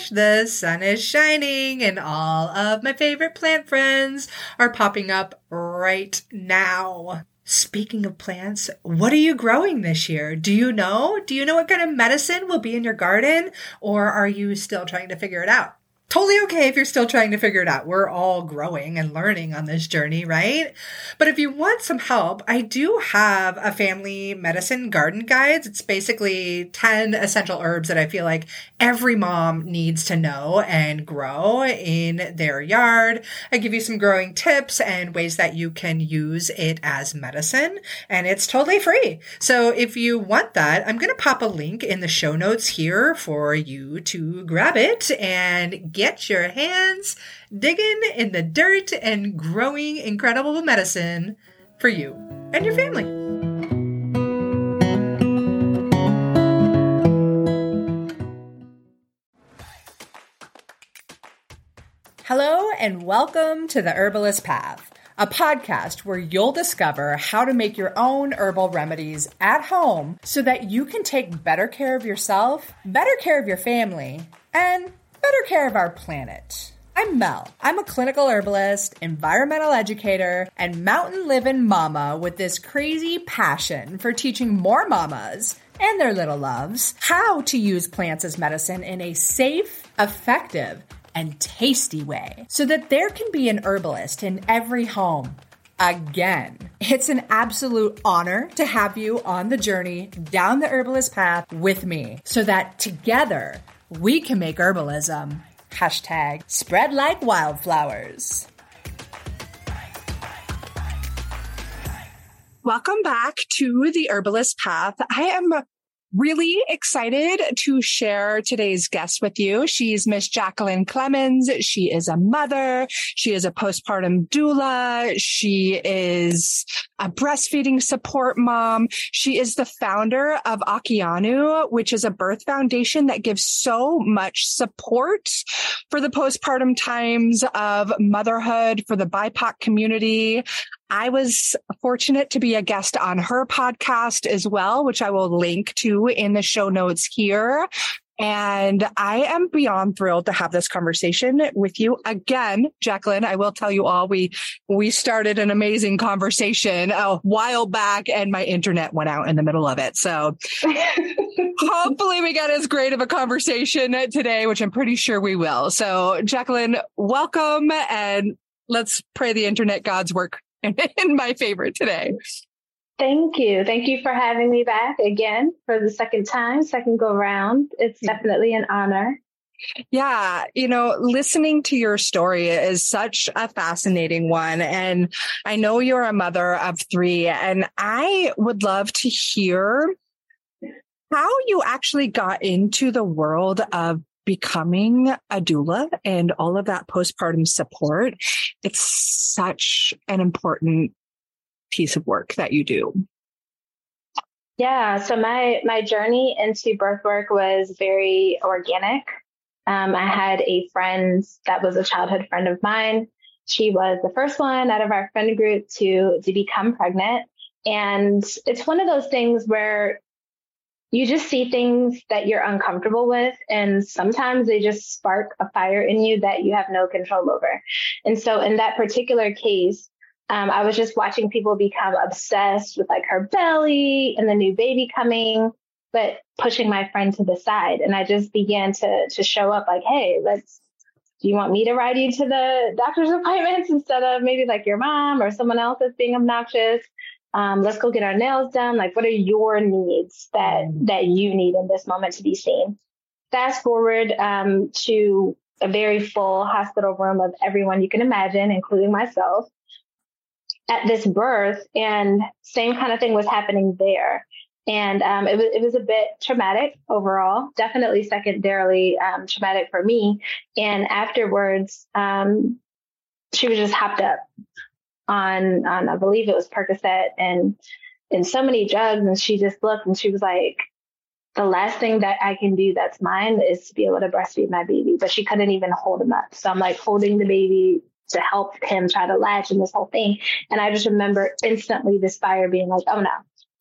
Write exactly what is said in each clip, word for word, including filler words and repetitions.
gosh, the sun is shining and all of my favorite plant friends are popping up right now. Speaking of plants, what are you growing this year? Do you know? Do you know what kind of medicine will be in your garden, or are you still trying to figure it out? Totally okay if you're still trying to figure it out. We're all growing and learning on this journey, right? But if you want some help, I do have a family medicine garden guides. It's basically ten essential herbs that I feel like every mom needs to know and grow in their yard. I give you some growing tips and ways that you can use it as medicine, and it's totally free. So if you want that, I'm going to pop a link in the show notes here for you to grab it and get your hands digging in the dirt and growing incredible medicine for you and your family. Hello and welcome to The Herbalist Path, a podcast where you'll discover how to make your own herbal remedies at home so that you can take better care of yourself, better care of your family, and better care of our planet. I'm Mel. I'm a clinical herbalist, environmental educator, and mountain living mama with this crazy passion for teaching more mamas and their little loves how to use plants as medicine in a safe, effective, and tasty way so that there can be an herbalist in every home. Again, it's an absolute honor to have you on the journey down the herbalist path with me so that together we can make herbalism hashtag spread like wildflowers. Welcome back to the Herbalist Path. I am really excited to share today's guest with you. She's Miss Jacqueline Clemens. She is a mother. She is a postpartum doula. She is a breastfeeding support mom. She is the founder of Akianu, which is a birth foundation that gives so much support for the postpartum times of motherhood for the B I P O C community. I was fortunate to be a guest on her podcast as well, which I will link to in the show notes here. And I am beyond thrilled to have this conversation with you again, Jacqueline. I will tell you all, we, we started an amazing conversation a while back and my internet went out in the middle of it. So hopefully we got as great of a conversation today, which I'm pretty sure we will. So Jacqueline, welcome, and let's pray the internet gods work in my favor today. Thank you. Thank you for having me back again for the second time, second go round. It's definitely an honor. Yeah. You know, listening to your story is such a fascinating one. And I know you're a mother of three, and I would love to hear how you actually got into the world of becoming a doula and all of that postpartum support. It's such an important piece of work that you do. Yeah. So my, my journey into birth work was very organic. Um, I had a friend that was a childhood friend of mine. She was the first one out of our friend group to, to become pregnant. And it's one of those things where you just see things that you're uncomfortable with, and sometimes they just spark a fire in you that you have no control over. And so in that particular case, um, I was just watching people become obsessed with like her belly and the new baby coming, but pushing my friend to the side. And I just began to to show up like, hey, let's, do you want me to ride you to the doctor's appointments instead of maybe like your mom or someone else that's being obnoxious? Um, let's go get our nails done. Like, what are your needs that, that you need in this moment to be seen? Fast forward um, to a very full hospital room of everyone you can imagine, including myself, at this birth. And same kind of thing was happening there. And um, it was it was a bit traumatic overall, definitely secondarily um, traumatic for me. And afterwards, um, she was just hopped up on, on, I believe it was Percocet and, and so many drugs. And she just looked and she was like, the last thing that I can do that's mine is to be able to breastfeed my baby. But she couldn't even hold him up. So I'm like holding the baby to help him try to latch and this whole thing. And I just remember instantly this fire being like, oh no,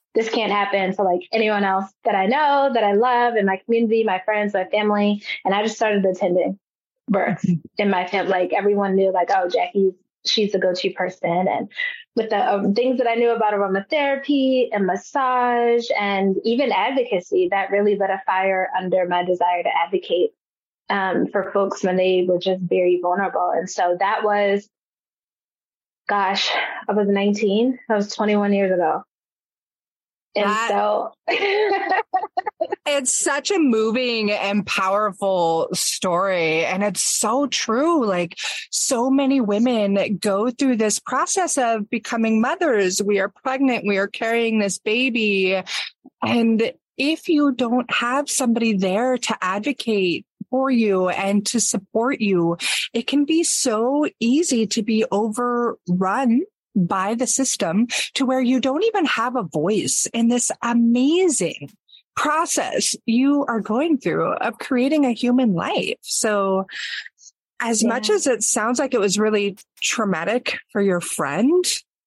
this can't happen to like anyone else that I know, that I love, in my community, my friends, my family. And I just started attending births in my family. Like everyone knew like, oh, Jackie, she's the go-to person. And with the uh, things that I knew about aromatherapy and massage and even advocacy, that really lit a fire under my desire to advocate um, for folks when they were just very vulnerable. And so that was, gosh, I was nineteen. That was twenty-one years ago. And that, so it's such a moving and powerful story. And it's so true. Like so many women go through this process of becoming mothers. We are pregnant. We are carrying this baby. And if you don't have somebody there to advocate for you and to support you, it can be so easy to be overrun by the system to where you don't even have a voice in this amazing process you are going through of creating a human life. So as yeah. much as it sounds like it was really traumatic for your friend,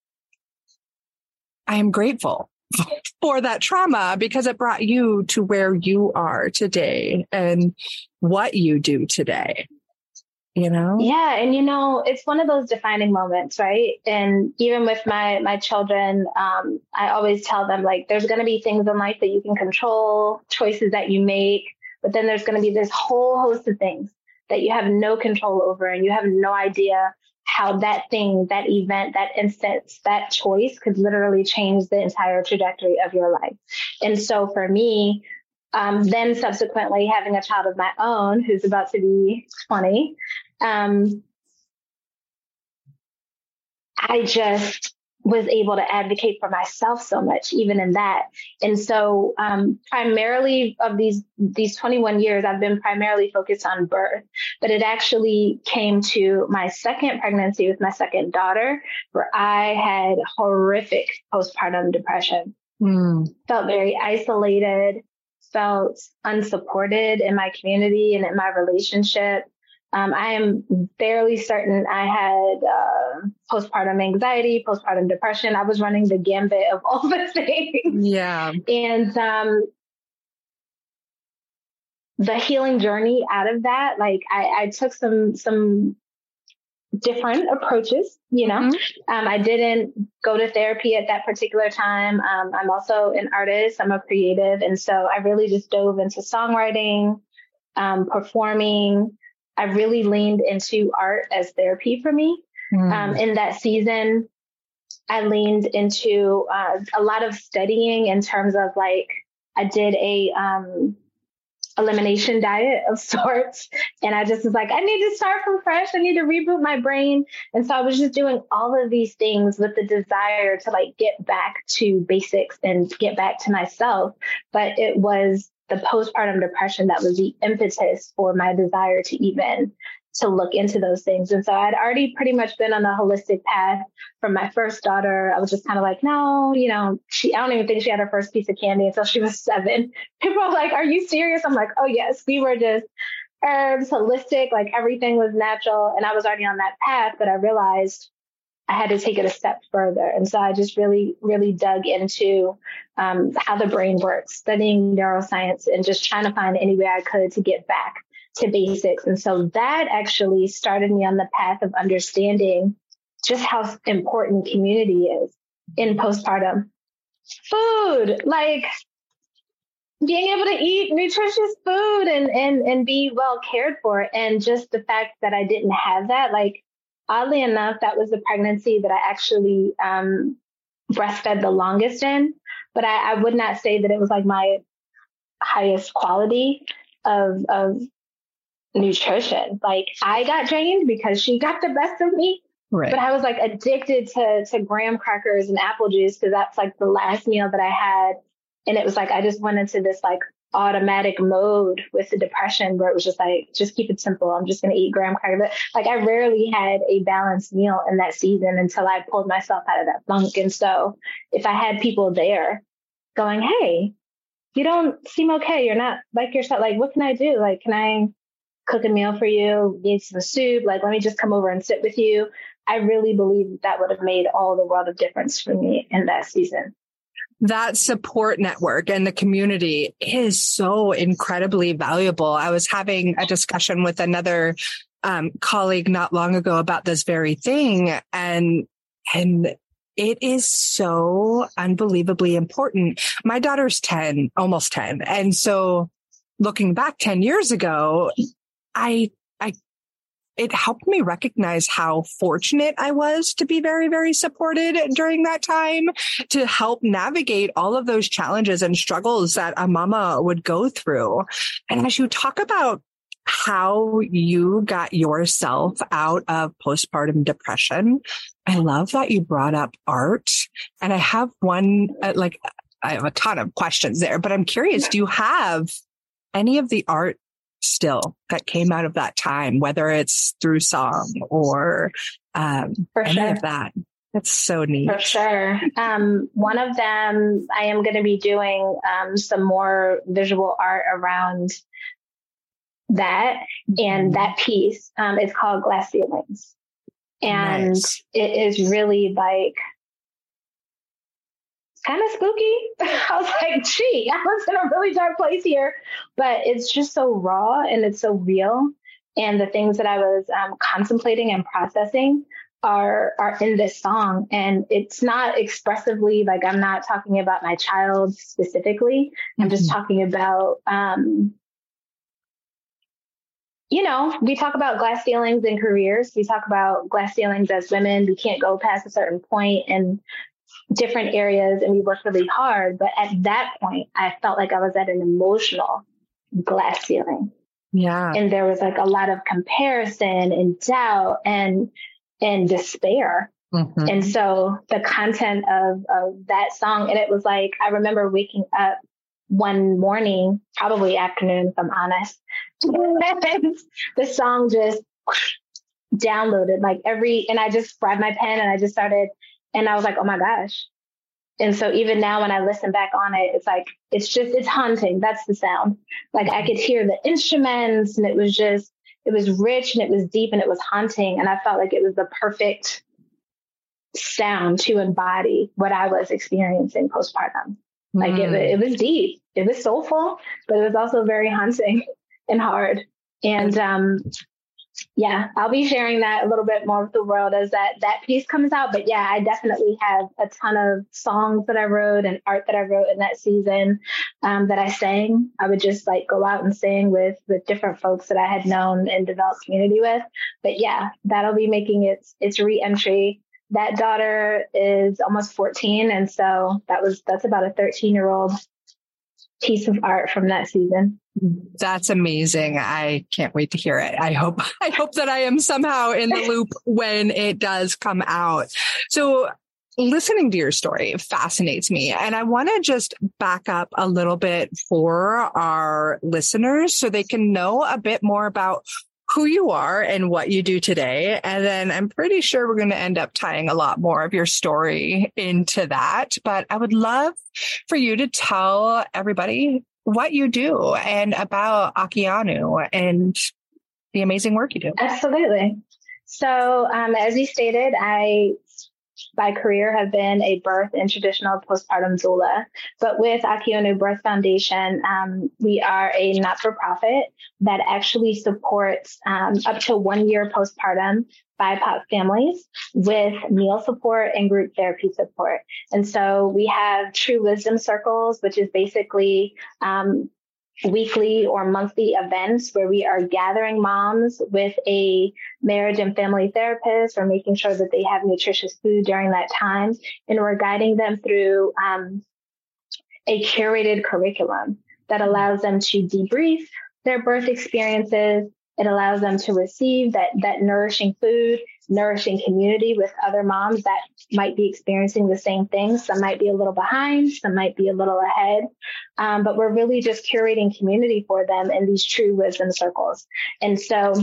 I am grateful for that trauma because it brought you to where you are today and what you do today. You know? Yeah. And, you know, it's one of those defining moments, right? And even with my, my children, um, I always tell them, like, there's going to be things in life that you can control, choices that you make, but then there's going to be this whole host of things that you have no control over, and you have no idea how that thing, that event, that instance, that choice could literally change the entire trajectory of your life. And so for me, Um, then subsequently having a child of my own who's about to be twenty, um, I just was able to advocate for myself so much, even in that. And so um, primarily of these these twenty-one years, I've been primarily focused on birth, but it actually came to my second pregnancy with my second daughter, where I had horrific postpartum depression, mm. felt very isolated, felt unsupported in my community and in my relationship. Um, I am fairly certain I had uh, postpartum anxiety, postpartum depression. I was running the gambit of all the things. Yeah. And um, the healing journey out of that, like I, I took some some different approaches, you know. Mm-hmm. Um, I didn't go to therapy at that particular time. Um, I'm also an artist. I'm a creative. And so I really just dove into songwriting, um, performing. I really leaned into art as therapy for me. Mm. Um, in that season, I leaned into uh, a lot of studying in terms of like, I did a, um, elimination diet of sorts. And I just was like, I need to start from fresh. I need to reboot my brain. And so I was just doing all of these things with the desire to like get back to basics and get back to myself. But it was the postpartum depression that was the impetus for my desire to even to look into those things. And so I'd already pretty much been on the holistic path from my first daughter. I was just kind of like, no, you know, she, I don't even think she had her first piece of candy until she was seven. People are like, are you serious? I'm like, oh yes, we were just herbs, holistic, like everything was natural. And I was already on that path, but I realized I had to take it a step further. And so I just really, really dug into um, how the brain works, studying neuroscience and just trying to find any way I could to get back to basics. And so that actually started me on the path of understanding just how important community is in postpartum. Food, like being able to eat nutritious food and, and, and be well cared for. And just the fact that I didn't have that, like, oddly enough, that was the pregnancy that I actually um, breastfed the longest in. But I, I would not say that it was like my highest quality of, of nutrition. Like I got drained because she got the best of me. Right. But I was like addicted to, to graham crackers and apple juice because that's like the last meal that I had. And it was like, I just went into this like automatic mode with the depression where it was just like, just keep it simple. I'm just going to eat graham crackers. Like I rarely had a balanced meal in that season until I pulled myself out of that funk. And so if I had people there going, hey, you don't seem okay. You're not like yourself. Like, what can I do? Like, can I cook a meal for you? Need some soup? Like, let me just come over and sit with you. I really believe that would have made all the world of difference for me in that season. that support network and the community is so incredibly valuable. I was having a discussion with another um, colleague not long ago about this very thing. And, and it is so unbelievably important. My daughter's ten, almost ten. And so looking back ten years ago, I, I, it helped me recognize how fortunate I was to be very, very supported during that time to help navigate all of those challenges and struggles that a mama would go through. And as you talk about how you got yourself out of postpartum depression, I love that you brought up art. And I have one, uh, like, I have a ton of questions there, but I'm curious, do you have any of the art still that came out of that time, whether it's through song or um, For any sure. of that? That's so neat. For sure. Um, one of them, I am going to be doing um, some more visual art around that. And that piece um, is called Glass Ceilings. And Nice. it is really like kind of spooky. I was like, gee, I was in a really dark place here, but it's just so raw and it's so real. And the things that I was um, contemplating and processing are are in this song. And it's not expressively, like I'm not talking about my child specifically. I'm just Mhm. talking about, um, you know, we talk about glass ceilings in careers. We talk about glass ceilings as women. We can't go past a certain point in different areas, and we work really hard. But at that point, I felt like I was at an emotional glass ceiling. Yeah. And there was like a lot of comparison and doubt and and despair. Mhm. And so the content of, of that song, and it was like, I remember waking up one morning, probably afternoon, if I'm honest, and the song just downloaded like every, and I just grabbed my pen and I just started, and I was like, oh my gosh. And so even now when I listen back on it, it's like, it's just, it's haunting. That's the sound. Like I could hear the instruments, and it was just, it was rich and it was deep and it was haunting. And I felt like it was the perfect sound to embody what I was experiencing postpartum. Like it, it was deep, it was soulful, but it was also very haunting and hard. And um, yeah, I'll be sharing that a little bit more with the world as that that piece comes out. But yeah, I definitely have a ton of songs that I wrote and art that I wrote in that season um, that I sang. I would just like go out and sing with with different folks that I had known and developed community with. But yeah, that'll be making its its re-entry. That daughter is almost fourteen, and so that was that's about a thirteen year old piece of art from that season. That's amazing. I can't wait to hear it. I hope, I hope that I am somehow in the loop when it does come out. So listening to your story fascinates me. And I want to just back up a little bit for our listeners so they can know a bit more about who you are and what you do today. And then I'm pretty sure we're going to end up tying a lot more of your story into that. But I would love for you to tell everybody what you do and about Akianu and the amazing work you do. Absolutely. So um, as you stated, I by career have been a birth and traditional postpartum doula. But with Akianu Birth Foundation, um, we are a not-for-profit that actually supports um, up to one year postpartum B I P O C families with meal support and group therapy support. And so we have True Wisdom Circles, which is basically um, weekly or monthly events where we are gathering moms with a marriage and family therapist or making sure that they have nutritious food during that time. And we're guiding them through um, a curated curriculum that allows them to debrief their birth experiences. It allows them to receive that, that nourishing food, nourishing community with other moms that might be experiencing the same things. Some might be a little behind, some might be a little ahead. Um, but we're really just curating community for them in these True Wisdom Circles. And so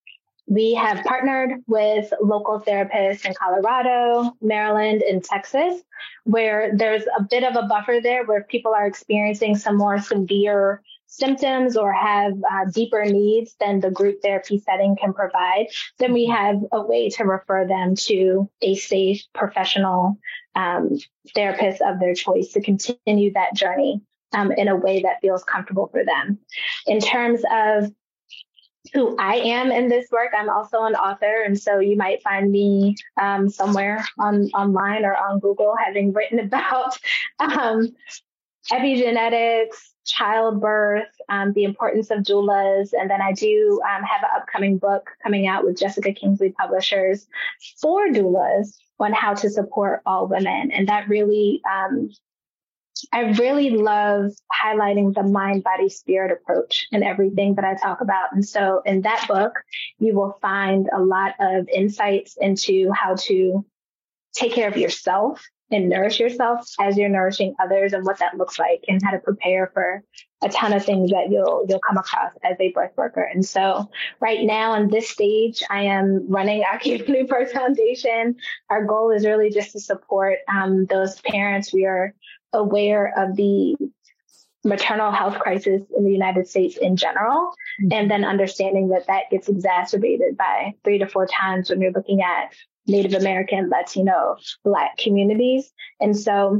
we have partnered with local therapists in Colorado, Maryland, and Texas, where there's a bit of a buffer there where people are experiencing some more severe symptoms or have uh, deeper needs than the group therapy setting can provide, then we have a way to refer them to a safe professional um, therapist of their choice to continue that journey um, in a way that feels comfortable for them. In terms of who I am in this work, I'm also an author. And so you might find me um, somewhere on online or on Google having written about um, epigenetics, childbirth, um, the importance of doulas. And then I do um, have an upcoming book coming out with Jessica Kingsley Publishers for doulas on how to support all women. And that really, um, I really love highlighting the mind, body, spirit approach in everything that I talk about. And so in that book, you will find a lot of insights into how to take care of yourself and nourish yourself as you're nourishing others, and what that looks like, and how to prepare for a ton of things that you'll you'll come across as a birth worker. And so right now in this stage, I am running our Community Birth Foundation. Our goal is really just to support um, those parents. We are aware of the maternal health crisis in the United States in general, mm-hmm. and then understanding that that gets exacerbated by three to four times when you're looking at Native American, Latino, Black communities. And so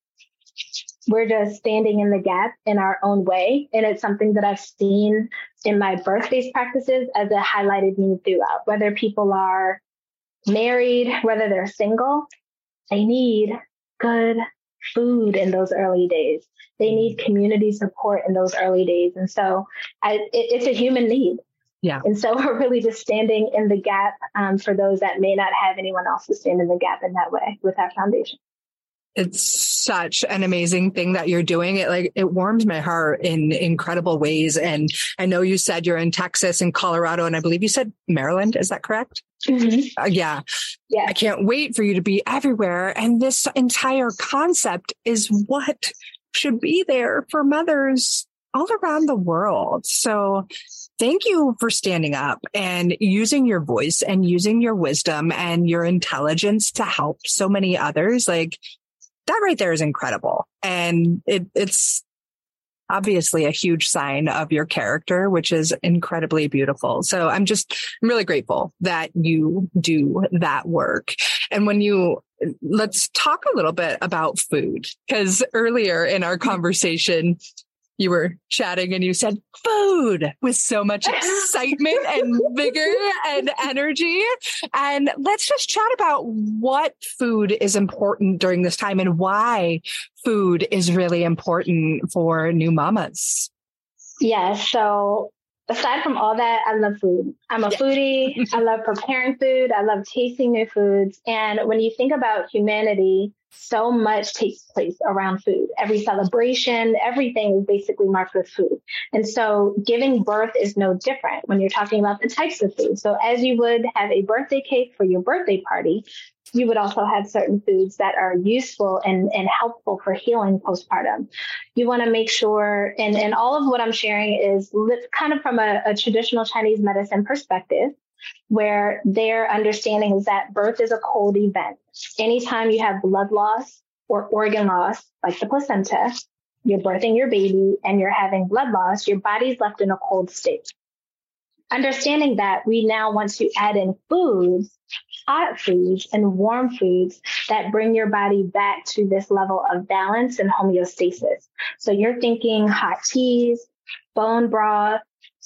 we're just standing in the gap in our own way. And it's something that I've seen in my birth-based practices as a highlighted need throughout, whether people are married, whether they're single, they need good food in those early days. They need community support in those early days. And so I, it, it's a human need. Yeah. And so we're really just standing in the gap um, for those that may not have anyone else to stand in the gap in that way with our foundation. It's such an amazing thing that you're doing. It like it warms my heart in incredible ways. And I know you said you're in Texas and Colorado, and I believe you said Maryland. Is that correct? Mm-hmm. Uh, yeah. Yeah. I can't wait for you to be everywhere. And this entire concept is what should be there for mothers all around the world. So thank you for standing up and using your voice and using your wisdom and your intelligence to help so many others. Like that right there is incredible. And it, it's obviously a huge sign of your character, which is incredibly beautiful. So I'm just, I'm really grateful that you do that work. And when you, let's talk a little bit about food, because earlier in our conversation, you were chatting and you said food with so much excitement and vigor and energy. And let's just chat about what food is important during this time and why food is really important for new mamas. Yeah. So aside from all that, I love food. I'm a foodie. I love preparing food. I love tasting new foods. And when you think about humanity, so much takes place around food. Every celebration, everything is basically marked with food. And so giving birth is no different when you're talking about the types of food. So as you would have a birthday cake for your birthday party, you would also have certain foods that are useful and, and helpful for healing postpartum. You want to make sure, and, and all of what I'm sharing is kind of from a, a traditional Chinese medicine perspective, where their understanding is that birth is a cold event. Anytime you have blood loss or organ loss, like the placenta, you're birthing your baby and you're having blood loss, your body's left in a cold state. Understanding that, we now want to add in foods, hot foods and warm foods that bring your body back to this level of balance and homeostasis. So you're thinking hot teas, bone broth,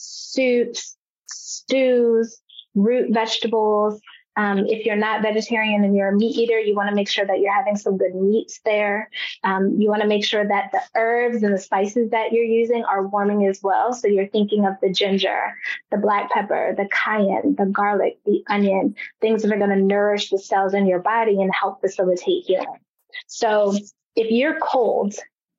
soups, stews, root vegetables. Um, if you're not vegetarian and you're a meat eater, you want to make sure that you're having some good meats there. Um, you want to make sure that the herbs and the spices that you're using are warming as well. So you're thinking of the ginger, the black pepper, the cayenne, the garlic, the onion, things that are going to nourish the cells in your body and help facilitate healing. So if you're cold,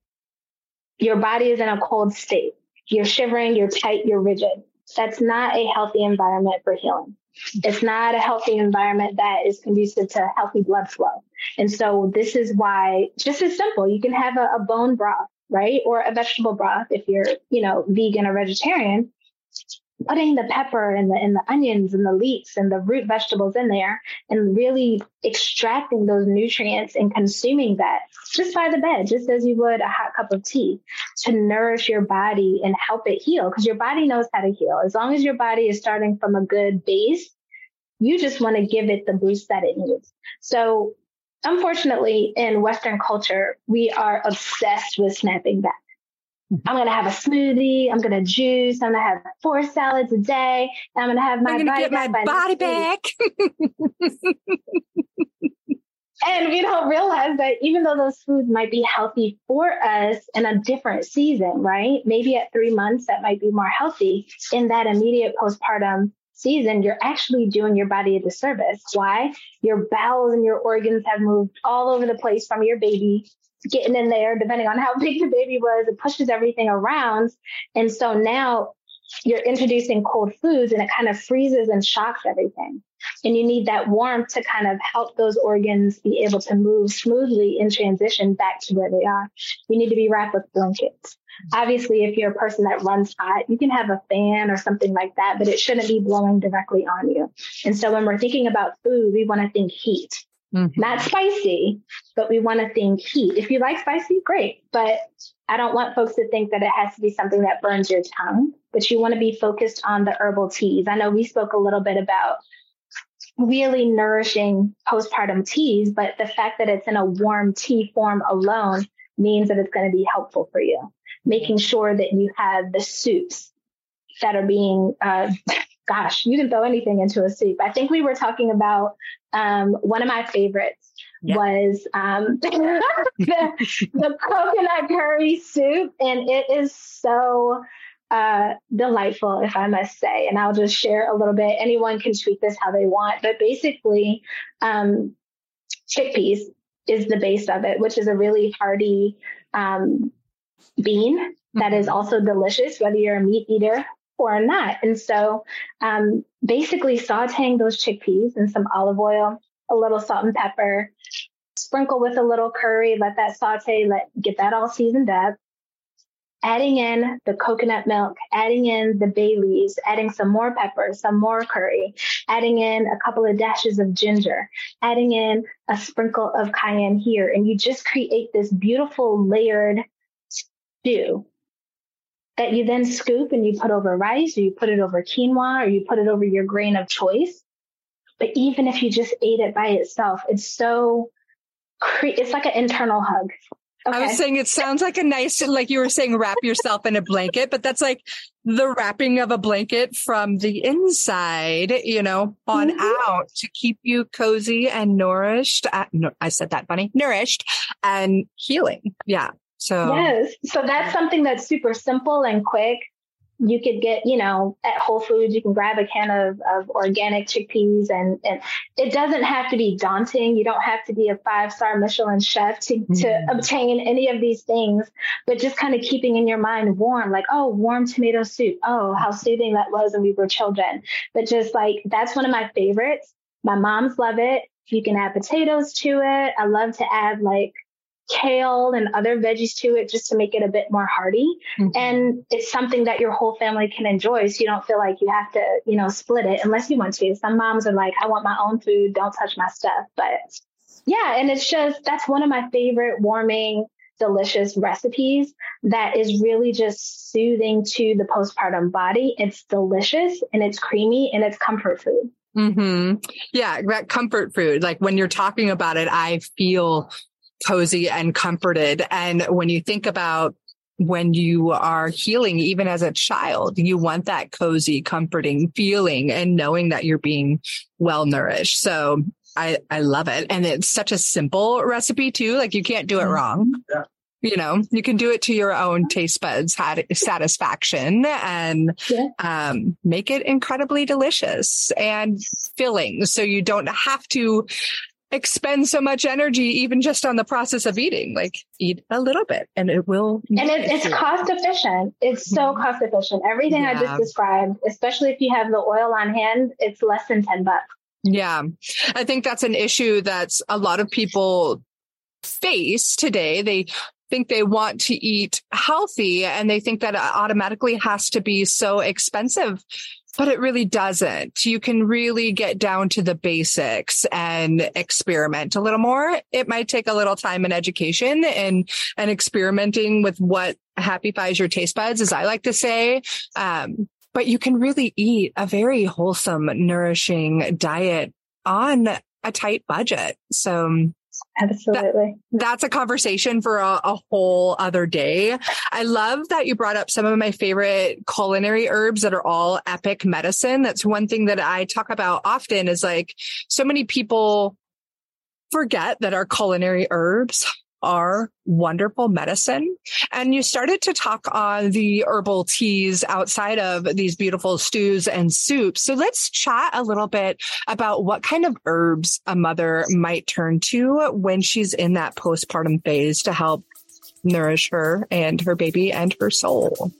your body is in a cold state. You're shivering, you're tight, you're rigid. That's not a healthy environment for healing. It's not a healthy environment that is conducive to healthy blood flow. And so this is why, just as simple, you can have a, a bone broth, right? Or a vegetable broth if you're, you know, vegan or vegetarian. putting the pepper and the, and the onions and the leeks and the root vegetables in there and really extracting those nutrients and consuming that just by the bed, just as you would a hot cup of tea, to nourish your body and help it heal, because your body knows how to heal. As long as your body is starting from a good base, you just want to give it the boost that it needs. So unfortunately, in Western culture, we are obsessed with snapping back. I'm going to have a smoothie. I'm going to juice. I'm going to have four salads a day. I'm going to have my I'm body get my back. body back. And we don't realize that even though those foods might be healthy for us in a different season, right? Maybe at three months, that might be more healthy. In that immediate postpartum season, you're actually doing your body a disservice. Why? Your bowels and your organs have moved all over the place from your baby getting in there, depending on how big the baby was. It pushes everything around. And so now you're introducing cold foods and it kind of freezes and shocks everything. And you need that warmth to kind of help those organs be able to move smoothly in transition back to where they are. You need to be wrapped with blankets. Obviously, if you're a person that runs hot, you can have a fan or something like that, but it shouldn't be blowing directly on you. And so when we're thinking about food, we want to think heat. Mm-hmm. Not spicy, but we want to think heat. If you like spicy, great. But I don't want folks to think that it has to be something that burns your tongue, but you want to be focused on the herbal teas. I know we spoke a little bit about really nourishing postpartum teas, but the fact that it's in a warm tea form alone means that it's going to be helpful for you. Making sure that you have the soups that are being, uh, gosh, you can throw anything into a soup. I think we were talking about um, one of my favorites yep. was um, the, the coconut curry soup. And it is so uh, delightful, if I must say. And I'll just share a little bit. Anyone can tweak this how they want. But basically, um, chickpeas is the base of it, which is a really hearty um, bean mm-hmm. that is also delicious, whether you're a meat eater or not. And so um, basically sauteing those chickpeas in some olive oil, a little salt and pepper, sprinkle with a little curry, let that saute, let get that all seasoned up, adding in the coconut milk, adding in the bay leaves, adding some more pepper, some more curry, adding in a couple of dashes of ginger, adding in a sprinkle of cayenne here. And you just create this beautiful layered stew that you then scoop and you put over rice, or you put it over quinoa, or you put it over your grain of choice. But even if you just ate it by itself, it's so, cre- it's like an internal hug. Okay. I was saying it sounds like a nice, like you were saying, wrap yourself in a blanket, but that's like the wrapping of a blanket from the inside, you know, on mm-hmm. out to keep you cozy and nourished. Uh, no, I said that funny, nourished and healing. Yeah. So yes. So that's something that's super simple and quick. You could get, you know, at Whole Foods, you can grab a can of, of organic chickpeas, and, and it doesn't have to be daunting. You don't have to be a five-star Michelin chef to, mm-hmm. to obtain any of these things, but just kind of keeping in your mind warm, like, oh, warm tomato soup. Oh, how soothing that was when we were children. But just like, that's one of my favorites. My moms love it. You can add potatoes to it. I love to add like kale and other veggies to it just to make it a bit more hearty. Mm-hmm. And it's something that your whole family can enjoy. So you don't feel like you have to, you know, split it unless you want to. Some moms are like, I want my own food. Don't touch my stuff. But yeah, and it's just, that's one of my favorite warming, delicious recipes that is really just soothing to the postpartum body. It's delicious and it's creamy and it's comfort food. Mm-hmm. Yeah, that comfort food. Like when you're talking about it, I feel cozy and comforted. And when you think about when you are healing, even as a child, you want that cozy, comforting feeling and knowing that you're being well nourished. So I, I love it. And it's such a simple recipe too. Like you can't do it wrong. Yeah. You know, you can do it to your own taste buds satisfaction and yeah. um, make it incredibly delicious and filling. So you don't have to expend so much energy, even just on the process of eating. Like eat a little bit and it will. And it, it's cost efficient. It's so cost efficient. Everything yeah. I just described, especially if you have the oil on hand, it's less than ten bucks. Yeah. I think that's an issue that's a lot of people face today. They think they want to eat healthy and they think that it automatically has to be so expensive. But it really doesn't. You can really get down to the basics and experiment a little more. It might take a little time and education and, and experimenting with what happifies your taste buds, as I like to say. Um, but you can really eat a very wholesome, nourishing diet on a tight budget. So absolutely. That, that's a conversation for a, a whole other day. I love that you brought up some of my favorite culinary herbs that are all epic medicine. That's one thing that I talk about often is like so many people forget that our culinary herbs are wonderful medicine. And you started to talk on the herbal teas outside of these beautiful stews and soups. So let's chat a little bit about what kind of herbs a mother might turn to when she's in that postpartum phase to help nourish her and her baby and her soul.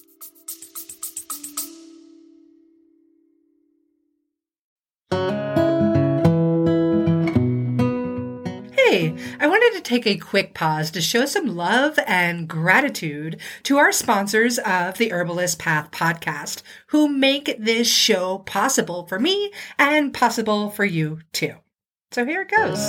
I wanted to take a quick pause to show some love and gratitude to our sponsors of the Herbalist Path podcast, who make this show possible for me and possible for you too. So here it goes.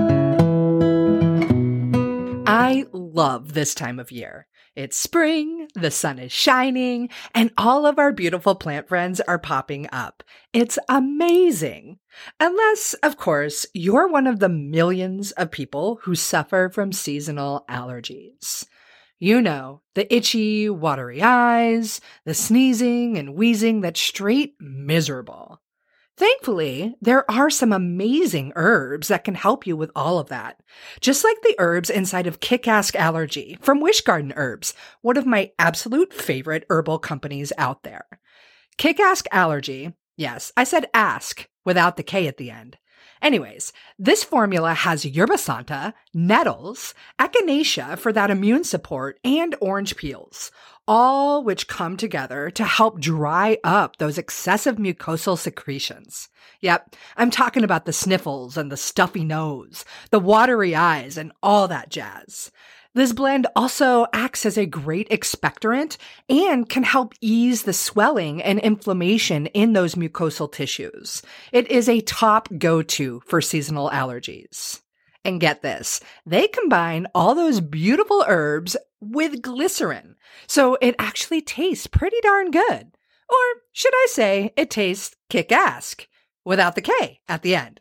I love this time of year. It's spring, the sun is shining, and all of our beautiful plant friends are popping up. It's amazing. Unless, of course, you're one of the millions of people who suffer from seasonal allergies. You know, the itchy, watery eyes, the sneezing and wheezing that's straight miserable. Thankfully, there are some amazing herbs that can help you with all of that. Just like the herbs inside of Kick-Ask Allergy from Wish Garden Herbs, one of my absolute favorite herbal companies out there. Kick-Ask Allergy, yes, I said ask without the K at the end. Anyways, this formula has yerba santa, nettles, echinacea for that immune support, and orange peels, all which come together to help dry up those excessive mucosal secretions. Yep, I'm talking about the sniffles and the stuffy nose, the watery eyes, and all that jazz. This blend also acts as a great expectorant and can help ease the swelling and inflammation in those mucosal tissues. It is a top go-to for seasonal allergies. And get this, they combine all those beautiful herbs with glycerin, so it actually tastes pretty darn good. Or should I say, it tastes kick-ask, without the K at the end.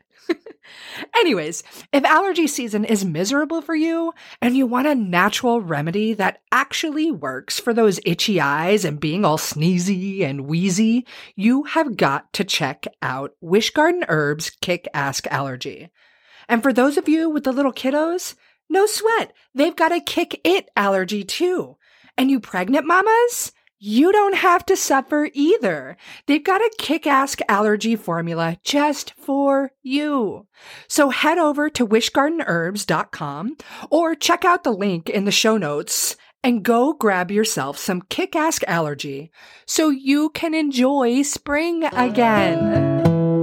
Anyways, if allergy season is miserable for you and you want a natural remedy that actually works for those itchy eyes and being all sneezy and wheezy, you have got to check out Wish Garden Herbs Kick-Ask Allergy. And for those of you with the little kiddos, no sweat, they've got a Kick-It allergy too. And you pregnant mamas? You don't have to suffer either. They've got a Kick-Ask Allergy formula just for you. So head over to wish garden herbs dot com or check out the link in the show notes and go grab yourself some Kick-Ask Allergy so you can enjoy spring again.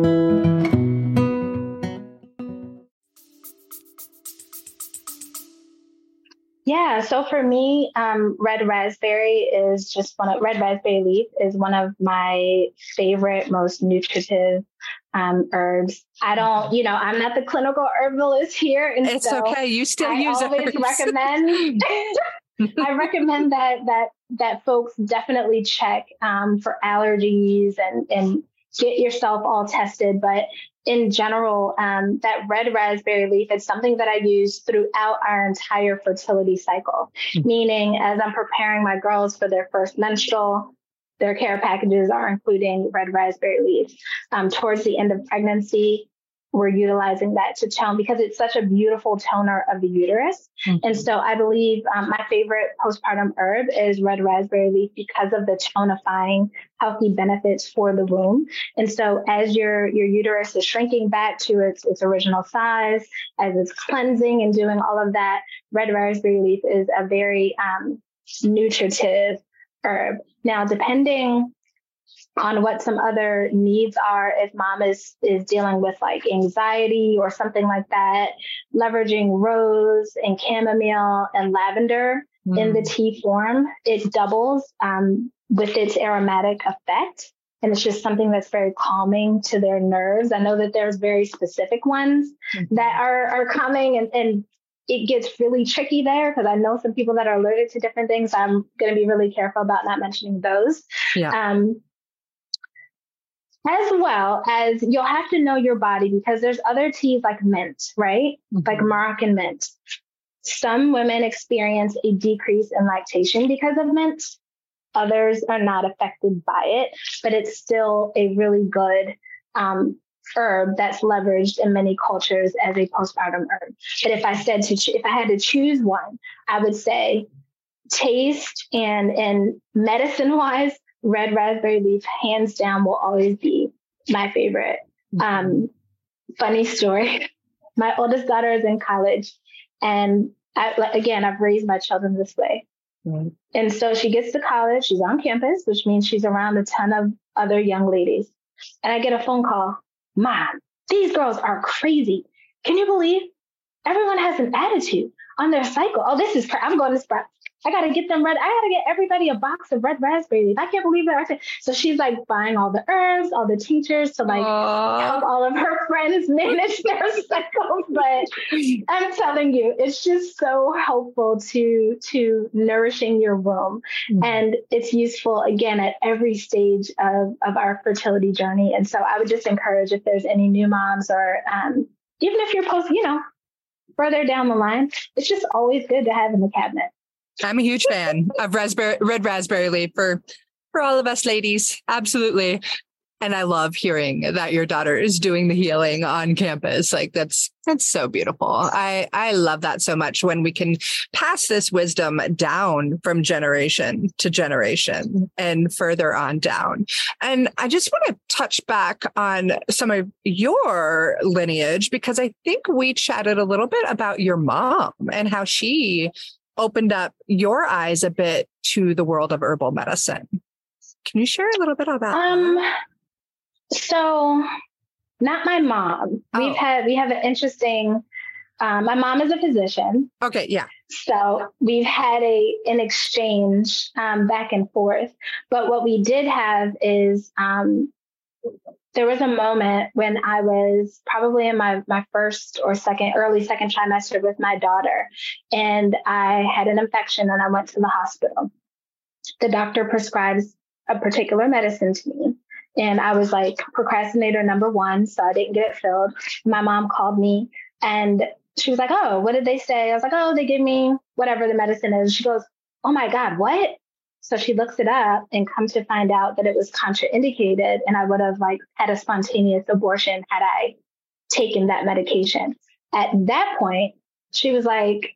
Yeah, so for me, um, red raspberry is just one of, red raspberry leaf is one of my favorite, most nutritive um, herbs. I don't, you know, I'm not the clinical herbalist here. And it's so okay. You still I use it. I always recommend, I recommend that, that, that folks definitely check um, for allergies and, and get yourself all tested. But in general, um, that red raspberry leaf is something that I use throughout our entire fertility cycle, mm-hmm. meaning as I'm preparing my girls for their first menstrual, their care packages are including red raspberry leaf. Um, towards the end of pregnancy, we're utilizing that to tone because it's such a beautiful toner of the uterus. Mm-hmm. And so I believe um, my favorite postpartum herb is red raspberry leaf because of the tonifying healthy benefits for the womb. And so as your, your uterus is shrinking back to its, its original size, as it's cleansing and doing all of that, red raspberry leaf is a very um, nutritive herb. Now, depending on what some other needs are if mom is, is dealing with like anxiety or something like that, leveraging rose and chamomile and lavender mm. in the tea form, it doubles um, with its aromatic effect. And it's just something that's very calming to their nerves. I know that there's very specific ones mm-hmm. that are, are calming, and, and it gets really tricky there because I know some people that are allergic to different things. I'm going to be really careful about not mentioning those. Yeah. Um, As well as you'll have to know your body, because there's other teas like mint, right? Mm-hmm. Like Moroccan mint. Some women experience a decrease in lactation because of mint. Others are not affected by it, but it's still a really good um, herb that's leveraged in many cultures as a postpartum herb. But if I said to, if I had to choose one, I would say taste and, and medicine wise, red raspberry leaf, hands down, will always be my favorite. Um, funny story. My oldest daughter is in college, and I, again, I've raised my children this way. Mm-hmm. And so she gets to college, she's on campus, which means she's around a ton of other young ladies. And I get a phone call, Mom, these girls are crazy. Can you believe everyone has an attitude on their cycle? Oh, this is, cra- I'm going to Sprout. I got to get them red. I got to get everybody a box of red raspberry leaf. I can't believe that. So she's like buying all the herbs, all the teachers to like Aww. help all of her friends manage their cycles. But I'm telling you, it's just so helpful to, to nourishing your womb. Mm-hmm. And it's useful, again, at every stage of, of our fertility journey. And so I would just encourage, if there's any new moms, or um, even if you're post, you know, further down the line, it's just always good to have in the cabinet. I'm a huge fan of raspberry, red raspberry leaf for, for all of us ladies. Absolutely. And I love hearing that your daughter is doing the healing on campus. Like that's, that's so beautiful. I, I love that so much when we can pass this wisdom down from generation to generation and further on down. And I just want to touch back on some of your lineage, because I think we chatted a little bit about your mom and how she opened up your eyes a bit to the world of herbal medicine. Can you share a little bit about um, that? So not my mom. Oh. We've had, we have an interesting, um, my mom is a physician. Okay. Yeah. So we've had a, an exchange, um, back and forth, but what we did have is, um, there was a moment when I was probably in my, my first or second, early second trimester with my daughter, and I had an infection and I went to the hospital. The doctor prescribes a particular medicine to me. And I was like procrastinator number one, so I didn't get it filled. My mom called me and she was like, oh, what did they say? I was like, oh, they give me whatever the medicine is. She goes, oh my God, what? So she looks it up and comes to find out that it was contraindicated, and I would have like had a spontaneous abortion had I taken that medication. At that point, she was like,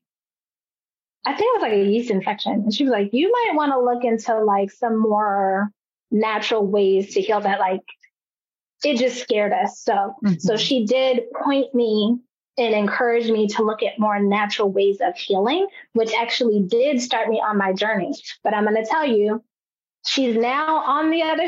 I think it was like a yeast infection. And she was like, you might want to look into like some more natural ways to heal that. Like, it just scared us. So, mm-hmm. so she did point me and encouraged me to look at more natural ways of healing, which actually did start me on my journey. But I'm going to tell you, she's now on the other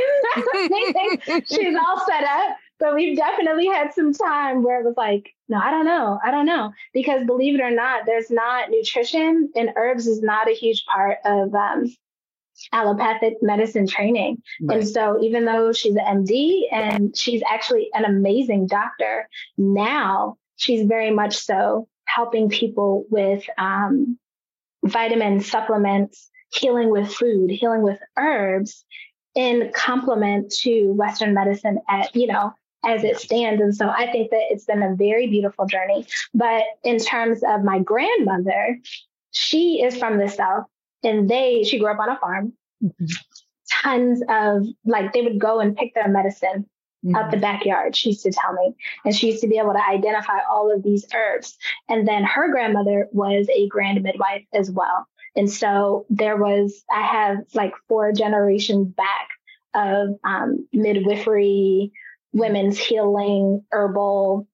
side. She's all set up. But we've definitely had some time where it was like, no, I don't know. I don't know. Because believe it or not, there's not nutrition, and herbs is not a huge part of um, allopathic medicine training. Right. And so even though she's an M D and she's actually an amazing doctor, now she's very much so helping people with um, vitamin supplements, healing with food, healing with herbs in complement to Western medicine at, you know, as it stands. And so I think that it's been a very beautiful journey. But in terms of my grandmother, she is from the South, and they, she grew up on a farm. Mm-hmm. Tons of, like, they would go and pick their medicine mm-hmm. out the backyard, she used to tell me. And she used to be able to identify all of these herbs. And then her grandmother was a grand midwife as well. And so there was, I have like four generations back of um, midwifery, women's healing, herbal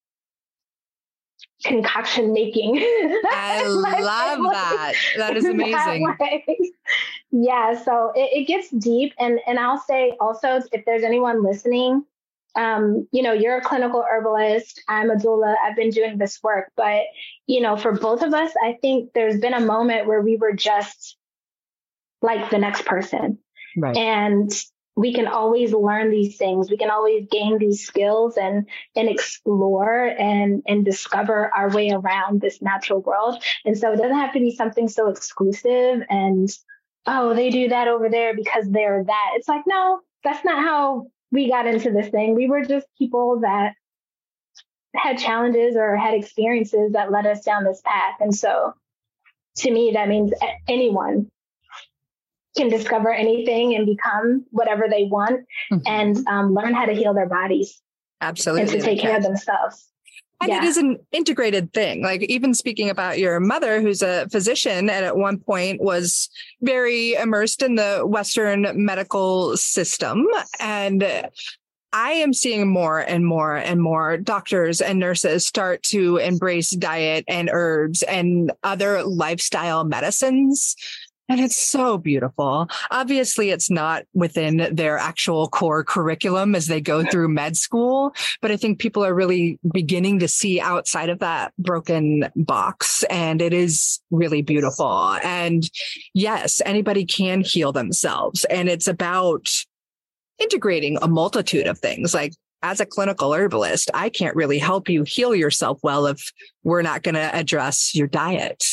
concoction making. I love that. That is amazing. That Yeah, so it, it gets deep. And, and I'll say also, if there's anyone listening, um, you know, you're a clinical herbalist, I'm a doula, I've been doing this work. But, you know, for both of us, I think there's been a moment where we were just like the next person. Right. And we can always learn these things. We can always gain these skills and, and explore and, and discover our way around this natural world. And so it doesn't have to be something so exclusive and, oh, they do that over there because they're that. It's like, no, that's not how we got into this thing. We were just people that had challenges or had experiences that led us down this path. And so to me, that means anyone can discover anything and become whatever they want mm-hmm. and um, learn how to heal their bodies. Absolutely. And to take care of themselves. And yeah. It is an integrated thing. Like even speaking about your mother, who's a physician and at one point was very immersed in the Western medical system. And I am seeing more and more and more doctors and nurses start to embrace diet and herbs and other lifestyle medicines. And it's so beautiful. Obviously, it's not within their actual core curriculum as they go through med school, but I think people are really beginning to see outside of that broken box. And it is really beautiful. And yes, anybody can heal themselves. And it's about integrating a multitude of things. Like as a clinical herbalist, I can't really help you heal yourself well if we're not going to address your diet.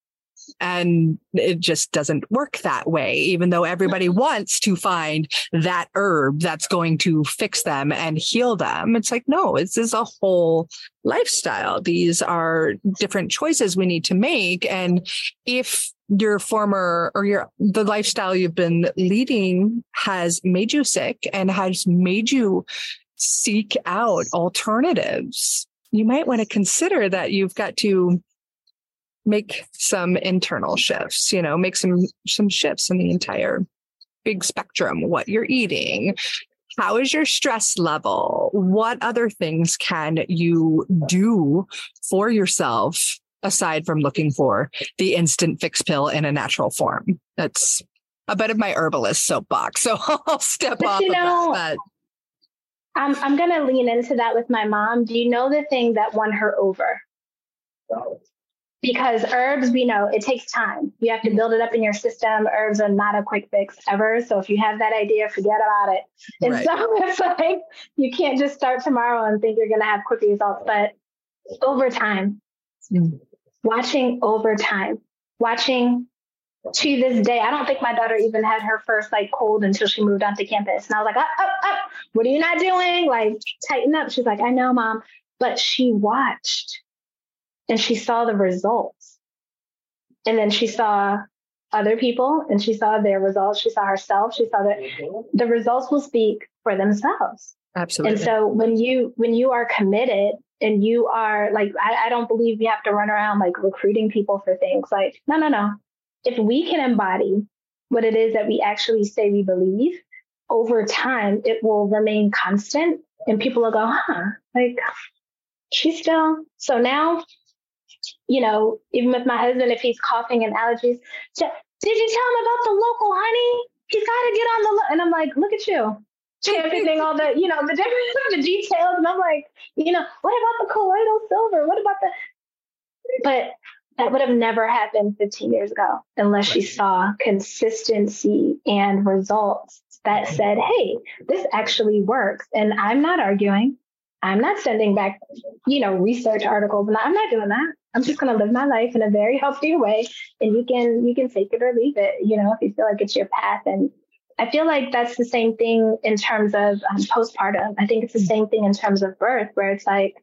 And it just doesn't work that way, even though everybody wants to find that herb that's going to fix them and heal them. It's like, no, this is a whole lifestyle. These are different choices we need to make. And if your former or your the lifestyle you've been leading has made you sick and has made you seek out alternatives, you might want to consider that you've got to make some internal shifts, you know, make some, some shifts in the entire big spectrum, what you're eating. How is your stress level? What other things can you do for yourself aside from looking for the instant fix pill in a natural form? That's a bit of my herbalist soapbox. So I'll step but off you know, of that. But... I'm, I'm going to lean into that with my mom. Do you know the thing that won her over? Because herbs, we know it takes time. You have to build it up in your system. Herbs are not a quick fix ever. So if you have that idea, forget about it. And right. so it's like, you can't just start tomorrow and think you're going to have quick results. But over time, mm. watching over time, watching to this day, I don't think my daughter even had her first like cold until she moved onto campus. And I was like, up, up, up. What are you not doing? Like, tighten up. She's like, I know, Mom. But she watched. And she saw the results. And then she saw other people and she saw their results. She saw herself. She saw that the results will speak for themselves. Absolutely. And so when you, when you are committed and you are like, I, I don't believe you have to run around like recruiting people for things like, no, no, no. If we can embody what it is that we actually say we believe over time, it will remain constant and people will go, huh, like she's still, so now, you know, even with my husband, if he's coughing and allergies, did you tell him about the local honey? He's got to get on the, lo-. And I'm like, look at you, everything, all the, you know, the different, the details. And I'm like, you know, what about the colloidal silver? What about the, but that would have never happened fifteen years ago unless she saw consistency and results that said, hey, this actually works. And I'm not arguing. I'm not sending back, you know, research articles. And I'm not doing that. I'm just going to live my life in a very healthy way. And you can, you can take it or leave it, you know, if you feel like it's your path. And I feel like that's the same thing in terms of um, postpartum. I think it's the same thing in terms of birth, where it's like,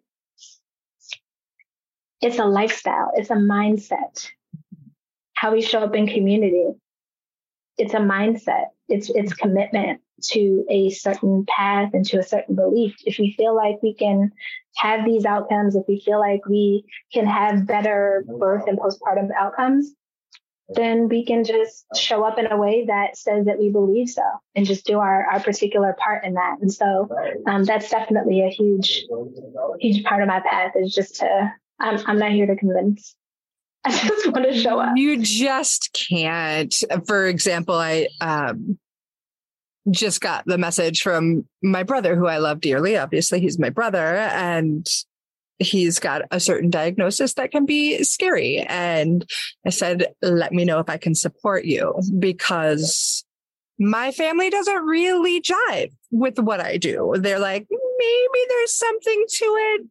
it's a lifestyle. It's a mindset. How we show up in community. It's a mindset. It's, it's commitment to a certain path and to a certain belief. If we feel like we can have these outcomes, if we feel like we can have better birth and postpartum outcomes, then we can just show up in a way that says that we believe so and just do our, our particular part in that. And so um, that's definitely a huge, huge part of my path is just to, I'm, I'm not here to convince. I just want to show up. You just can't. For example, I um, just got the message from my brother, who I love dearly. Obviously, he's my brother, and he's got a certain diagnosis that can be scary. And I said, let me know if I can support you, because my family doesn't really jive with what I do. They're like, maybe there's something to it,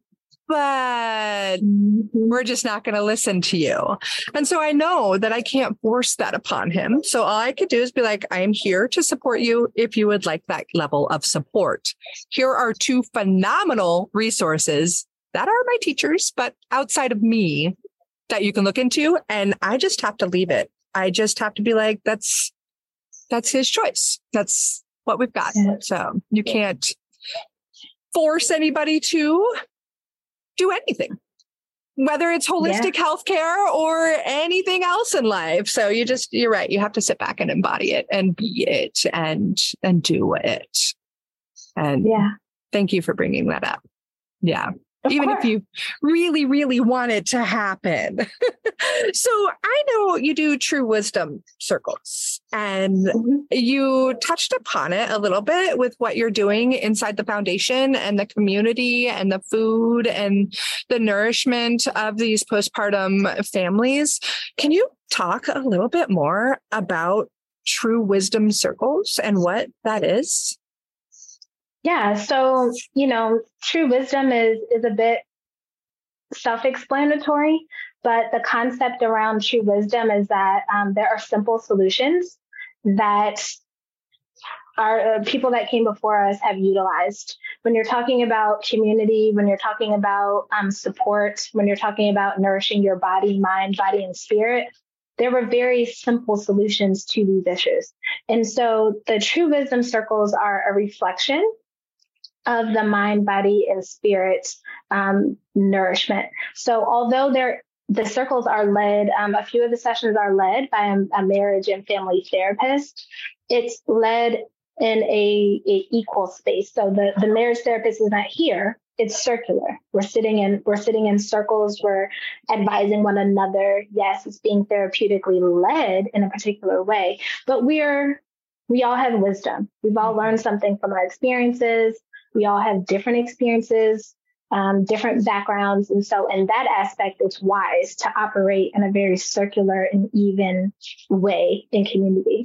but we're just not going to listen to you. And so I know that I can't force that upon him. So all I could do is be like, I am here to support you if you would like that level of support. Here are two phenomenal resources that are my teachers, but outside of me, that you can look into. And I just have to leave it. I just have to be like, that's, that's his choice. That's what we've got. So you can't force anybody to do anything, whether it's holistic yeah. healthcare or anything else in life. So you just, you're right. You have to sit back and embody it and be it and, and do it. And yeah, thank you for bringing that up. Yeah. Of Even course. if you really, really want it to happen. So I know you do true wisdom circles, and mm-hmm. you touched upon it a little bit with what you're doing inside the foundation and the community and the food and the nourishment of these postpartum families. Can you talk a little bit more about true wisdom circles and what that is? Yeah. So, you know, true wisdom is, is a bit self-explanatory, but the concept around true wisdom is that um, there are simple solutions that our uh, people that came before us have utilized. When you're talking about community, when you're talking about um, support, when you're talking about nourishing your body, mind, body, and spirit, there were very simple solutions to these issues. And so the true wisdom circles are a reflection of the mind, body, and spirit um, nourishment. So although they're, the circles are led, um, a few of the sessions are led by a, a marriage and family therapist, it's led in a, a equal space. So the, the marriage therapist is not here. It's circular. We're sitting in, we're sitting in circles. We're advising one another. Yes, it's being therapeutically led in a particular way, but we're, we all have wisdom. We've all learned something from our experiences. We all have different experiences, um, different backgrounds. And so in that aspect, it's wise to operate in a very circular and even way in community.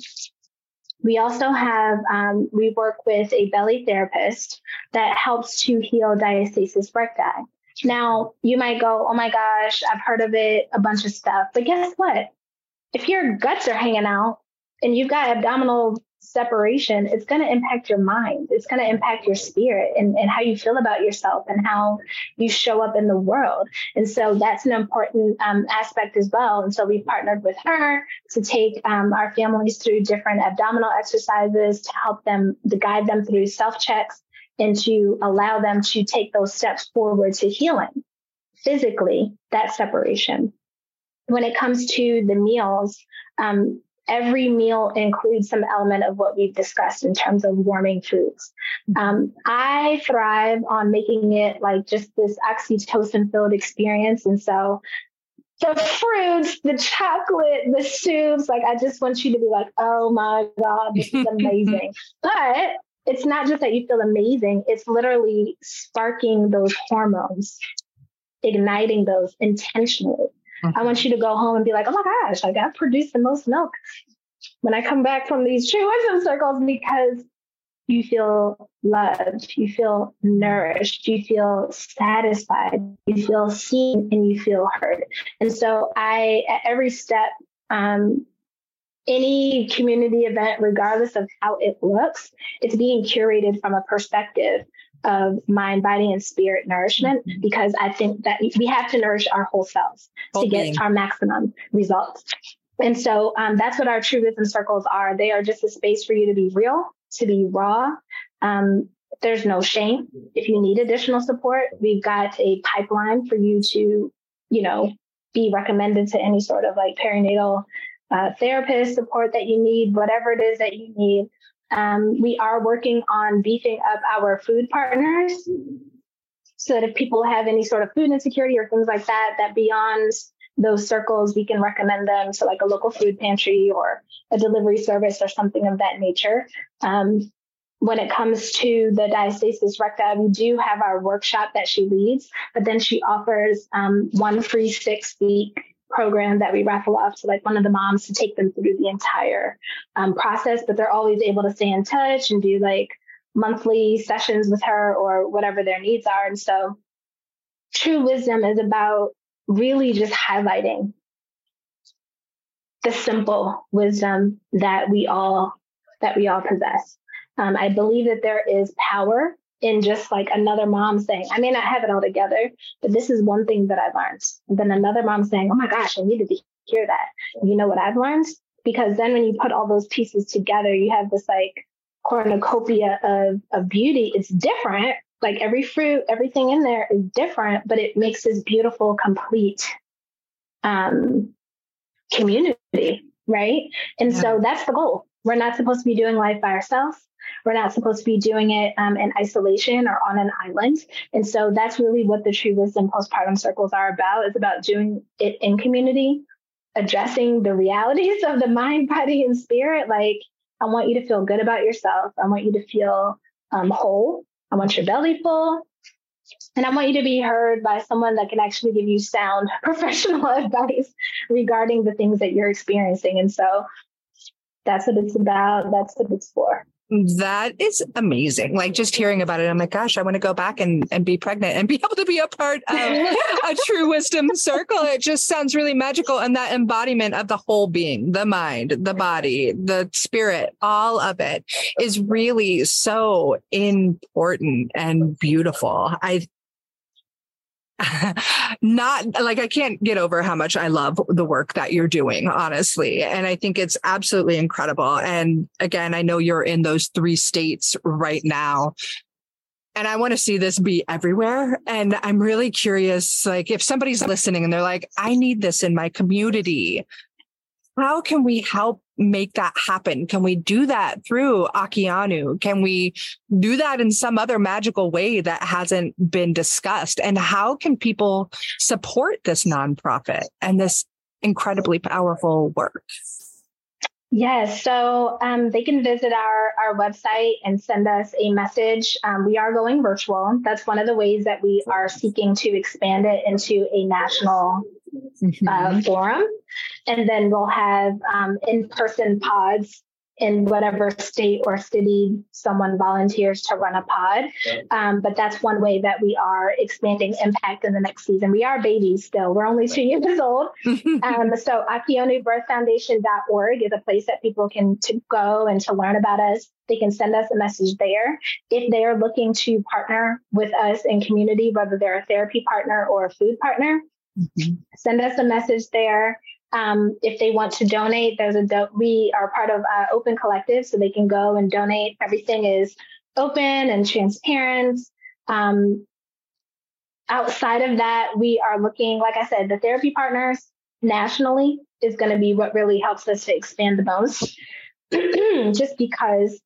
We also have, um, we work with a belly therapist that helps to heal diastasis recti. Now, you might go, oh my gosh, I've heard of it, a bunch of stuff. But guess what? If your guts are hanging out and you've got abdominal separation, it's going to impact your mind. It's going to impact your spirit and, and how you feel about yourself and how you show up in the world. And so that's an important um, aspect as well. And so we partnered with her to take um, our families through different abdominal exercises to help them, to guide them through self-checks and to allow them to take those steps forward to healing physically, that separation. When it comes to the meals, um, every meal includes some element of what we've discussed in terms of warming foods. Um, I thrive on making it like just this oxytocin-filled experience. And so the fruits, the chocolate, the soups, like I just want you to be like, oh my God, this is amazing. But it's not just that you feel amazing. It's literally sparking those hormones, igniting those intentionally. I want you to go home and be like, oh my gosh, like I've produced the most milk when I come back from these true wisdom circles, because you feel loved, you feel nourished, you feel satisfied, you feel seen, and you feel heard. And so I, at every step, um, any community event, regardless of how it looks, it's being curated from a perspective of mind, body, and spirit nourishment, because I think that we have to nourish our whole selves whole to get being. Our maximum results. And so um, that's what our true wisdom circles are. They are just a space for you to be real, to be raw. Um, there's no shame. If you need additional support, we've got a pipeline for you to, you know, be recommended to any sort of like perinatal uh, therapist support that you need, whatever it is that you need. Um, we are working on beefing up our food partners so that if people have any sort of food insecurity or things like that, that beyond those circles, we can recommend them to like a local food pantry or a delivery service or something of that nature. Um, when it comes to the diastasis recti, we do have our workshop that she leads, but then she offers um, one free six week program that we raffle off to like one of the moms to take them through the entire um, process, but they're always able to stay in touch and do like monthly sessions with her or whatever their needs are. And so True Wisdom is about really just highlighting the simple wisdom that we all that we all possess. Um, I believe that there is power in just like another mom saying, I may not have it all together, but this is one thing that I learned. And then another mom saying, oh my gosh, I needed to hear that. You know what I've learned? Because then when you put all those pieces together, you have this like cornucopia of, of beauty. It's different. Like every fruit, everything in there is different, but it makes this beautiful, complete um, community, right? And yeah. So that's the goal. We're not supposed to be doing life by ourselves. We're not supposed to be doing it um, in isolation or on an island. And so that's really what the True Wisdom postpartum circles are about. It's about doing it in community, addressing the realities of the mind, body, and spirit. Like, I want you to feel good about yourself. I want you to feel um, whole. I want your belly full. And I want you to be heard by someone that can actually give you sound professional advice regarding the things that you're experiencing. And so that's what it's about. That's what it's for. That is amazing. Like just hearing about it, I'm like, gosh, I want to go back and, and be pregnant and be able to be a part of a True Wisdom circle. It just sounds really magical. And that embodiment of the whole being, the mind, the body, the spirit, all of it is really so important and beautiful. I Not like I can't get over how much I love the work that you're doing, honestly. And I think it's absolutely incredible. And again, I know you're in those three states right now. And I want to see this be everywhere. And I'm really curious, like if somebody's listening and they're like, I need this in my community, how can we help make that happen? Can we do that through Akianu? Can we do that in some other magical way that hasn't been discussed? And how can people support this nonprofit and this incredibly powerful work? Yes, so um, they can visit our, our website and send us a message. Um, we are going virtual. That's one of the ways that we are seeking to expand it into a national mm-hmm. uh, forum. And then we'll have um, in-person pods in whatever state or city someone volunteers to run a pod. Um, but that's one way that we are expanding impact in the next season. We are babies still. We're only two years old. um, so Akionu Birth Foundation dot org is a place that people can to go and to learn about us. They can send us a message there. If they are looking to partner with us in community, whether they're a therapy partner or a food partner, mm-hmm. send us a message there. Um, if they want to donate, there's a do- we are part of uh, Open Collective, so they can go and donate. Everything is open and transparent. Um, outside of that, we are looking, like I said, the therapy partners nationally is going to be what really helps us to expand the most. Just because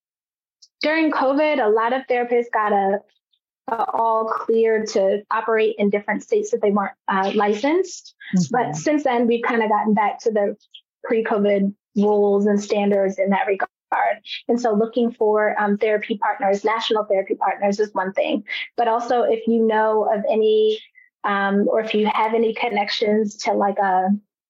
during COVID, a lot of therapists got a Uh, all cleared to operate in different states that they weren't uh, licensed. Mm-hmm. But since then, we've kind of gotten back to the pre-COVID rules and standards in that regard. And so looking for um, therapy partners, national therapy partners is one thing. But also if you know of any, um, or if you have any connections to like a,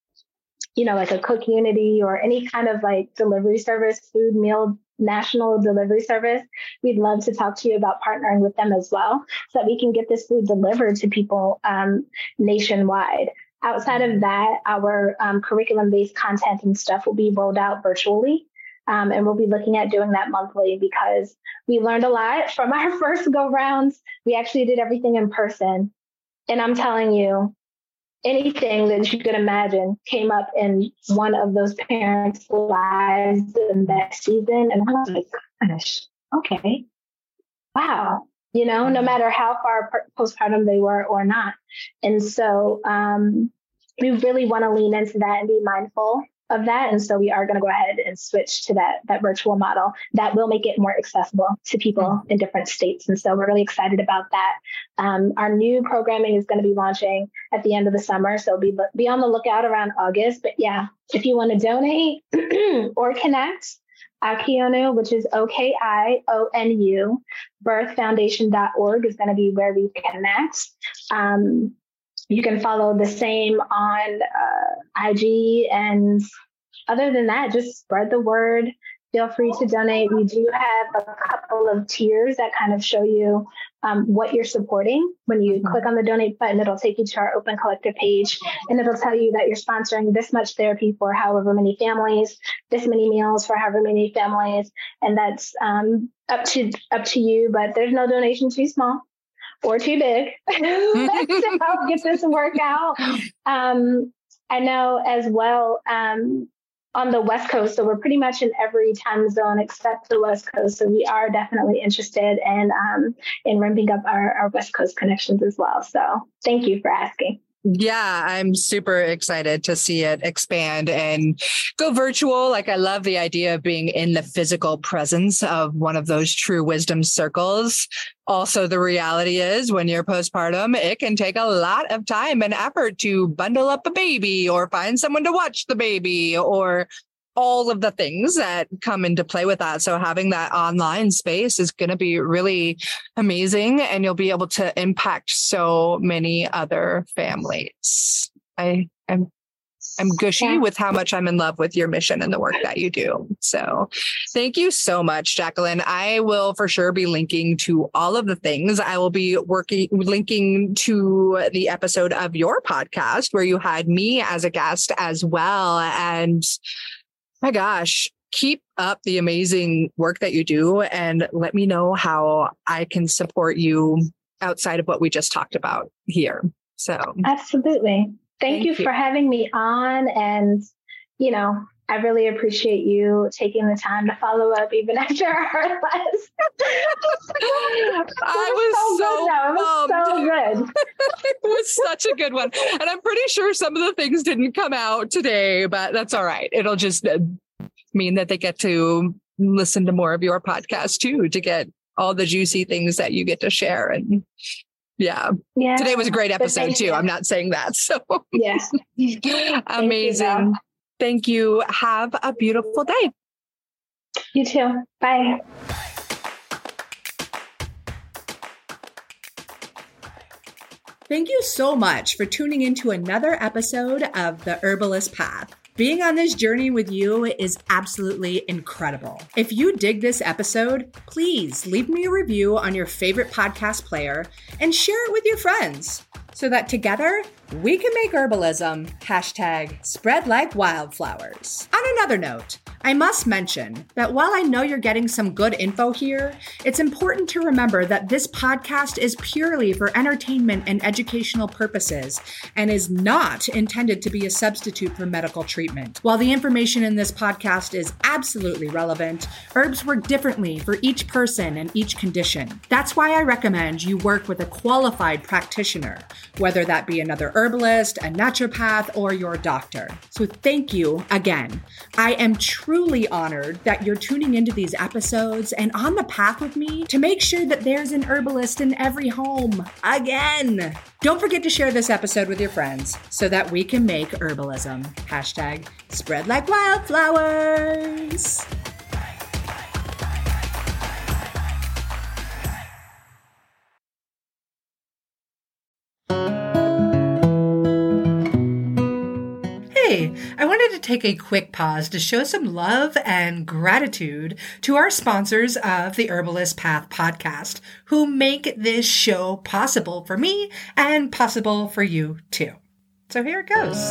you know, like a Cook Unity or any kind of like delivery service, food meal national delivery service, we'd love to talk to you about partnering with them as well so that we can get this food delivered to people um, nationwide. Outside of that, our um, curriculum-based content and stuff will be rolled out virtually. Um, and we'll be looking at doing that monthly because we learned a lot from our first go rounds. We actually did everything in person. And I'm telling you, anything that you could imagine came up in one of those parents' lives in that season. And I was like, gosh, okay, wow. You know, no matter how far postpartum they were or not. And so um, we really want to lean into that and be mindful of that. And so we are going to go ahead and switch to that, that virtual model that will make it more accessible to people mm-hmm. in different states. And so we're really excited about that. Um, our new programming is going to be launching at the end of the summer. So be, be on the lookout around August. But yeah, if you want to donate or connect, Okionu, which is O K I O N U, birth foundation dot org is going to be where we connect. Um, you can follow the same on uh, I G. And other than that, just spread the word. Feel free to donate. We do have a couple of tiers that kind of show you um, what you're supporting. When you mm-hmm. click on the donate button, it'll take you to our Open Collective page, and it'll tell you that you're sponsoring this much therapy for however many families, this many meals for however many families, and that's um, up to up to you. But there's no donation too small or too big to help get this work out. Um, I know as well. Um, on the West Coast. So we're pretty much in every time zone except the West Coast. So we are definitely interested in, um, in ramping up our, our West Coast connections as well. So thank you for asking. Yeah, I'm super excited to see it expand and go virtual. Like, I love the idea of being in the physical presence of one of those true wisdom circles. Also, the reality is when you're postpartum, it can take a lot of time and effort to bundle up a baby or find someone to watch the baby or all of the things that come into play with that. So having that online space is going to be really amazing, and you'll be able to impact so many other families. I am I'm gushy yeah. with how much I'm in love with your mission and the work that you do. So thank you so much, Jacqueline. I will for sure be linking to all of the things. I will be working, linking to the episode of your podcast where you had me as a guest as well. And my gosh, keep up the amazing work that you do, and let me know how I can support you outside of what we just talked about here. So absolutely. Thank, Thank you, you for having me on. And, you know, I really appreciate you taking the time to follow up even after our last. I was so, so good. It was so good. It was such a good one. And I'm pretty sure some of the things didn't come out today, but that's all right. It'll just mean that they get to listen to more of your podcast too, to get all the juicy things that you get to share. And yeah, yeah. Today was a great episode too. I'm not saying that. So yes, amazing. Thank you, Thank you. Have a beautiful day. You too. Bye. Thank you so much for tuning into another episode of The Herbalist Path. Being on this journey with you is absolutely incredible. If you dig this episode, please leave me a review on your favorite podcast player and share it with your friends so that together we can make herbalism hashtag spread like wildflowers. On another note, I must mention that while I know you're getting some good info here, it's important to remember that this podcast is purely for entertainment and educational purposes and is not intended to be a substitute for medical treatment. While the information in this podcast is absolutely relevant, herbs work differently for each person and each condition. That's why I recommend you work with a qualified practitioner, whether that be another herbalist, a naturopath, or your doctor. So thank you again. I am truly honored that you're tuning into these episodes and on the path with me to make sure that there's an herbalist in every home again. Don't forget to share this episode with your friends so that we can make herbalism hashtag spread like wildflowers. I wanted to take a quick pause to show some love and gratitude to our sponsors of the Herbalist Path podcast, who make this show possible for me and possible for you too. So here it goes.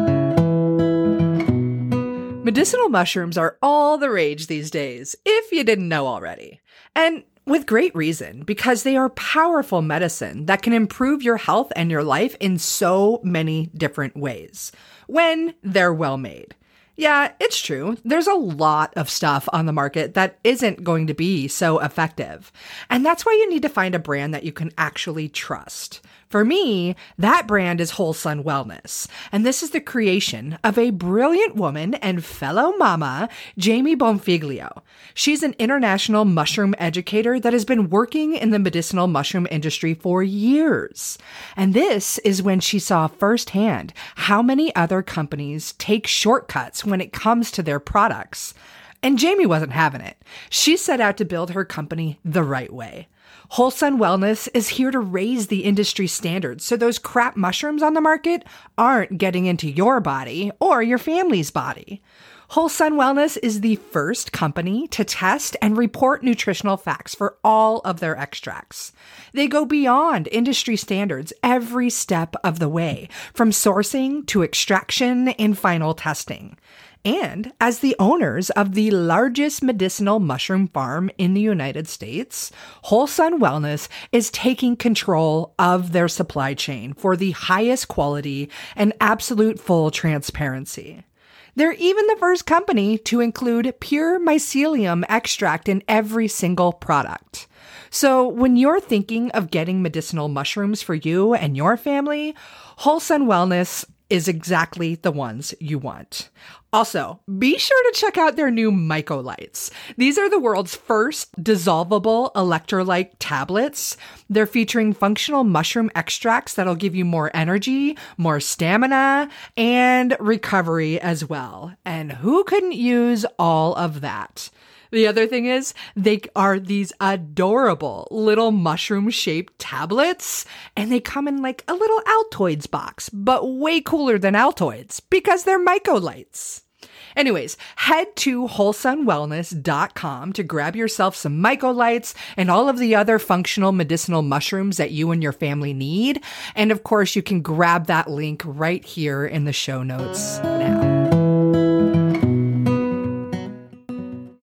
Medicinal mushrooms are all the rage these days, if you didn't know already. And with great reason, because they are powerful medicine that can improve your health and your life in so many different ways when they're well made. Yeah, it's true. There's a lot of stuff on the market that isn't going to be so effective. And that's why you need to find a brand that you can actually trust. For me, that brand is Whole Sun Wellness, and this is the creation of a brilliant woman and fellow mama, Jamie Bonfiglio. She's an international mushroom educator that has been working in the medicinal mushroom industry for years. And this is when she saw firsthand how many other companies take shortcuts when it comes to their products. And Jamie wasn't having it. She set out to build her company the right way. Whole Sun Wellness is here to raise the industry standards so those crap mushrooms on the market aren't getting into your body or your family's body. Whole Sun Wellness is the first company to test and report nutritional facts for all of their extracts. They go beyond industry standards every step of the way, from sourcing to extraction and final testing. And as the owners of the largest medicinal mushroom farm in the United States, Whole Sun Wellness is taking control of their supply chain for the highest quality and absolute full transparency. They're even the first company to include pure mycelium extract in every single product. So when you're thinking of getting medicinal mushrooms for you and your family, Whole Sun Wellness is exactly the ones you want. Also, be sure to check out their new Mycolites. These are the world's first dissolvable electrolyte tablets. They're featuring functional mushroom extracts that'll give you more energy, more stamina, and recovery as well. And who couldn't use all of that? The other thing is, they are these adorable little mushroom-shaped tablets, and they come in like a little Altoids box, but way cooler than Altoids because they're Mycolites. Anyways, head to whole sun wellness dot com to grab yourself some Mycolites and all of the other functional medicinal mushrooms that you and your family need. And of course, you can grab that link right here in the show notes now.